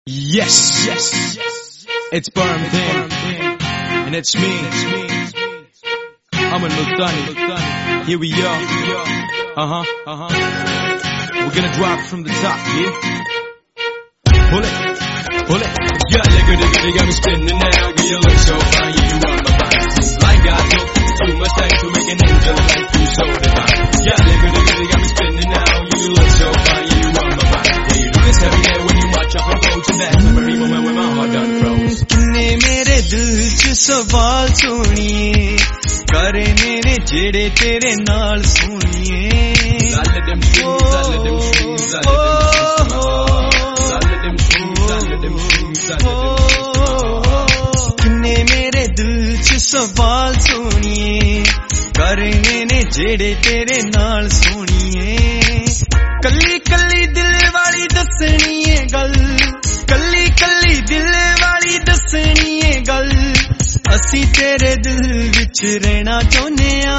Yes, it's Birmingham, and it's me. I'm a Nutani. Here we are. We're gonna drop from the top, yeah. Pull it. Yeah, nigga, got me spinning now. Girl, you look so fine, yeah, you on my body. Like I took too much time to make an angel like you so divine. Yeah, nigga, got me spinning now. You look so fine, yeah, you on my body. Yeah, you do this every day when you watch up and go to that every moment when my heart done froze. किन्ने मेरे दिल च सवाल सुनिए करने ने जेड़े तेरे नाल सुनिए किन्ने मेरे दिल च सवाल सुनिए करने ने जेड़े तेरे नाल सुनिए कल्ली कल्ली दिल वाली दसनी है गल कल्ली कल्ली दिल वाली दसनी है गल असी तेरे दिल विच रहना चाहुंदे आ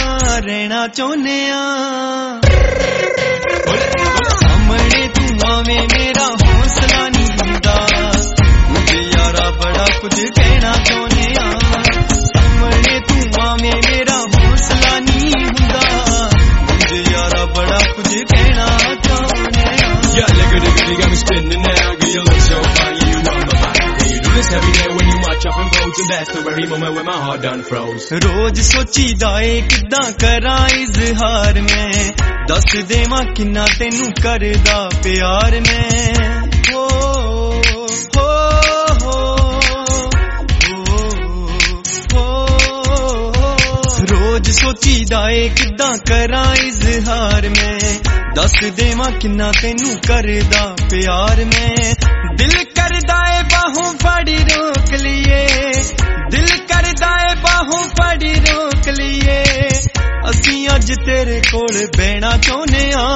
सामने तू आवे मेरा हौसला नहीं हुंदा मुझे यारा बड़ा कुछ कहना चाहुंदे आ सामने तू आवे मेरा हौसला नहीं हुंदा मुझे यारा बड़ा कुछ कहना चाहुंदे आ Yeah, nigga, got me spinning now. Girl, you look so fine, yeah, you on my body. Yeah, you do this every day when you watch up and go to that's the very moment when my heart done froze. रोज सोचीदा ए किदां करां इजहार मैं दस देवां किन्ना तैनू करदा प्यार मैं हो रोज सोचीदा ए किदां करां इजहार मैं दस देवां किन्ना तैनू करदा प्यार मैं दिल करदा ए बाहों फड़ी रोक लिए दिल करदा ए बाहों फड़ी रोक लिए असीं अज तेरे कोल बैठना चाहुंदे आ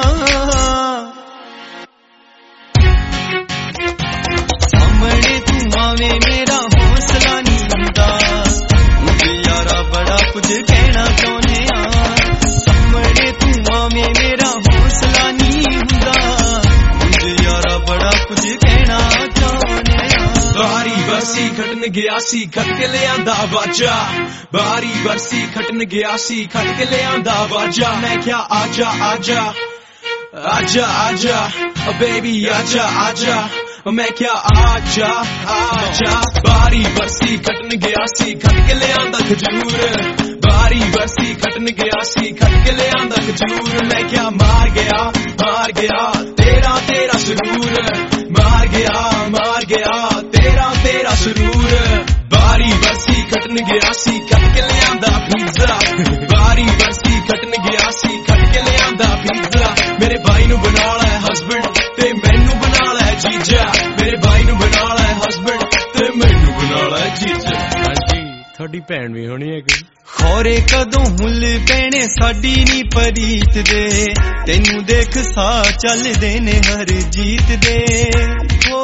सामने तू आवे मेरा हौसला नहीं हुंदा मुझे यारा बड़ा कुछ कहना चाहुंदे आ सामने तू आवे मेरा हौसला नहीं हुंदा मुझे यारा बड़ा कुछ कहना चाहुंदे आ बारी बरसी खटन गया सी खट के ले आंदा बाजा बारी बरसी खटन गया सी खट के ले आंदा बाजा मैं क्या आजा आजा आजा आजा बेबी आजा आजा मैं क्या आजा आजा बारी बरसी खटन गया सी खट के ले आंदा खजूर बारी बरसी खटन गया सी खट के ले आंदा खजूर मैं क्या मार गया तेरा तेरा सुरूर मार गया तेरा सुरूर बारी बरसी खटन गया सी खट के ले आंदा पिज़्ज़ा बारी बरसी खटन गया सी खट के ले आंदा पिज़्ज़ा मेरे भाई नू बना लै हस्बैंड ते मैनू बना लै जीजा मेरे भाई नू बना लै हस्बैंड ते मैनू बना लै जीजा हाजी थोड़ी भैन भी होनी है कोई खौरे कदों मुल पैने साडी नी परीत दे तैनू देख सा चलदे ने हर जीत दे हो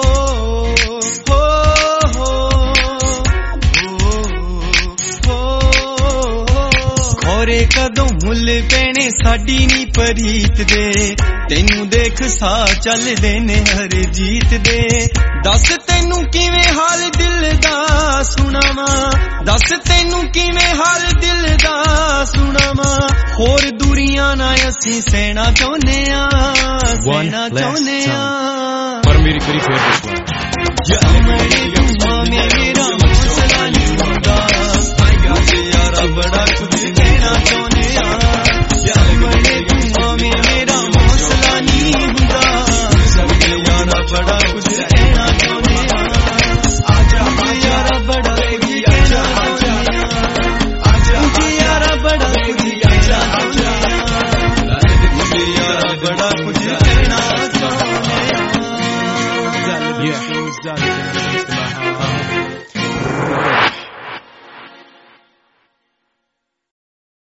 खौरे कदों मुल पैने साडी नी परीत दे तैनू देख सा चलदे ने हर जीत दे दस तैनू किवें हाल दिल दा सुणावां दस तैनू किवें हाल दिल दा सुणावां होर दूरियां ना असीं सहना चाहुंदे आ पर मेरी करी फेर